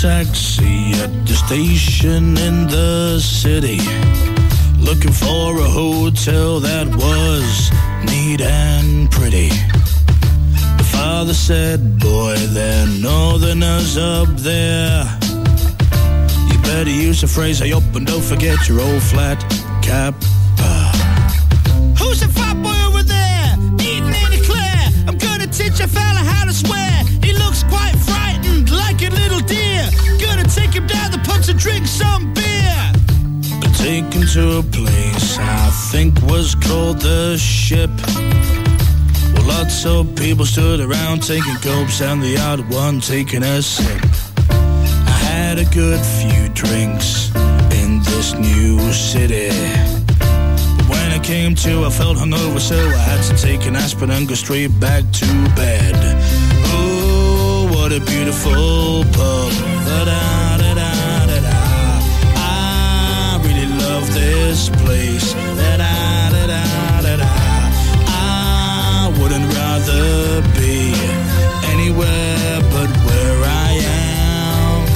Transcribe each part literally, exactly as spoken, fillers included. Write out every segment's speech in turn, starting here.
taxi at the station in the city, looking for a hotel that was neat and pretty. The father said, boy, they're northerners up there. You better use the phrase, I hope, and don't forget your old flat cap. Who's the fat boy over there? Eating in a Eclair. I'm gonna teach a fella how to swear. He looks quite frightened, like a little deer. Gonna take him down the pub to drink some beer. Take him to a place I think was called the Ship. Well, lots of people stood around taking gulps and the odd one taking a sip. I had a good few drinks in this new city. When it came to, I felt hungover, so I had to take an aspirin and go straight back to bed. Oh, what a beautiful pub. Da-da, da-da, da-da. I really love this place. Da-da, da-da, da-da. I wouldn't rather be anywhere but where I am.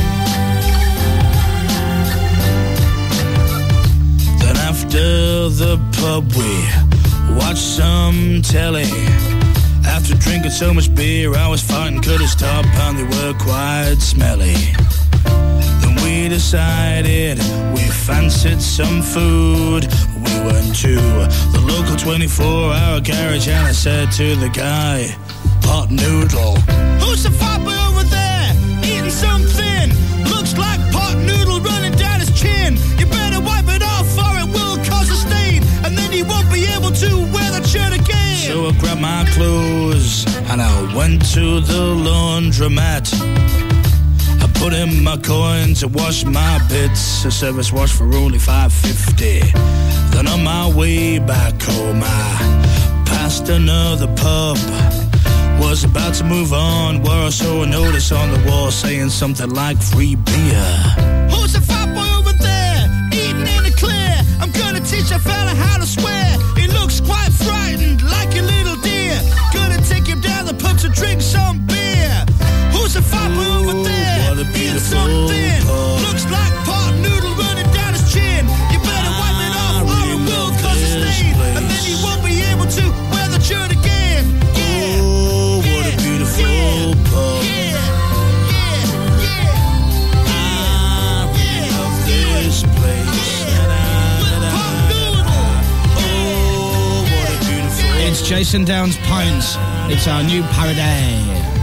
Then after the pub we watched some telly. After drinking so much beer I was fighting, couldn't stop, and they were quite smelly. Then we decided we fancied some food. We went to the local twenty-four hour garage and I said to the guy, pot noodle. Who's the fat boy over there? Eating something. Looks like pot noodle running down his chin. You better wipe it off or it will cause a stain, and then he won't be able to wear that shirt again. So I grabbed my clothes and I went to the laundromat. I put in my coins to wash my bits, a service wash for only five fifty. Then on my way back home I passed another pub. Was about to move on where I saw a notice on the wall saying something like free beer. Who's the fat boy over there? Eating in a Eclair. I'm gonna teach a fella how to swear. He looks quite frightened, like a little deer. Gonna take him down the pub to drink some beer. Who's the fat boy over there? What a beautiful something. pub. Looks like pot noodle running down his chin. You better wipe it off or it will cause a stain, and then he won't be able to wear the shirt again. Yeah. Oh, what a beautiful yeah. pub. Yeah. Yeah. Yeah. I really love this place. It's Jason Downs Pints. It's our new parody.